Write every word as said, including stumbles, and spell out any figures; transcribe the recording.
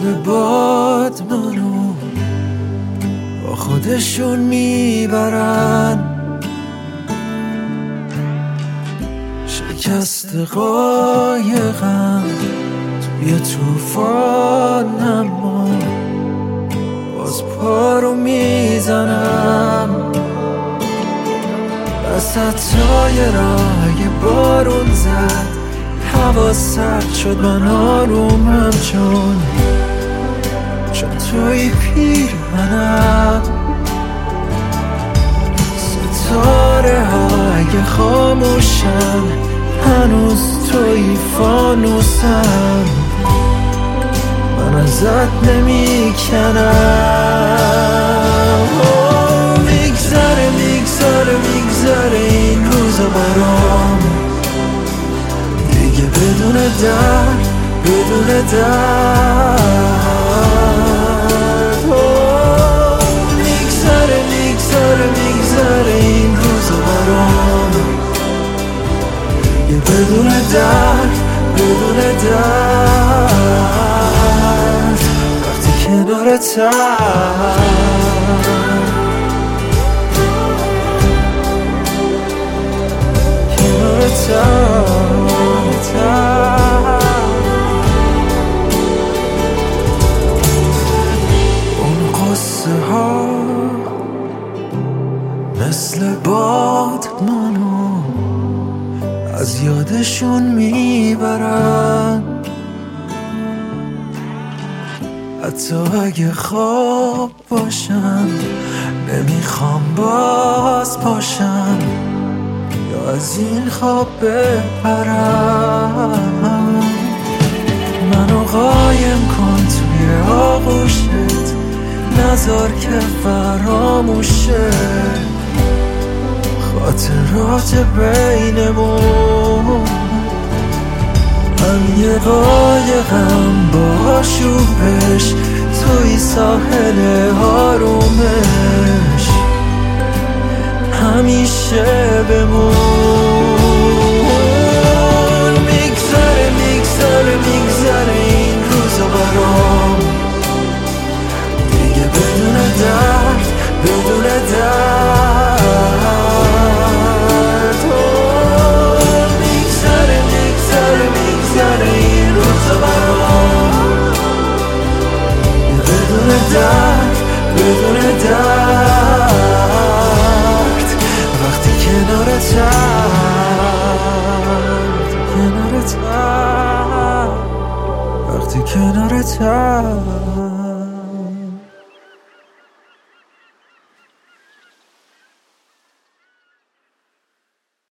مثل باد منو با خودشون میبرن، شکست قایقم توی توفان، اما باز پا رو میزنم وسط تایرای بارون زد. هوا سرد شد من آرومم چون چون توی پیرهنم. ستاره های خاموشن هنوز توی فانوسم، من ازت نمیکنم. میگذره میگذره میگذره این روزا برام، دیگه بدون درد بدون درد. میگذره میگذره میگذره این روزا برام، دیگه بدون درد بدون درد. وقتی کنارتم اون قصه ها مثل باد منو از یادشون میبرن، حتی اگه خواب باشم نمیخوام باز باشم یا از این خواب بپرم. منو قایم کن توی آغوشت، نذار که فراموشه خاطرات بینمون. من یه قایقم با آشوبش توی ساحل آرومش، همیشه بمون. میگذره میگذره میگذره این روزا برام، دیگه بدون درد بدون درد. میگذره میگذره میگذره این روزا برام، بدون درد بدون درد. وقتی کنارتم وقتی کنارتم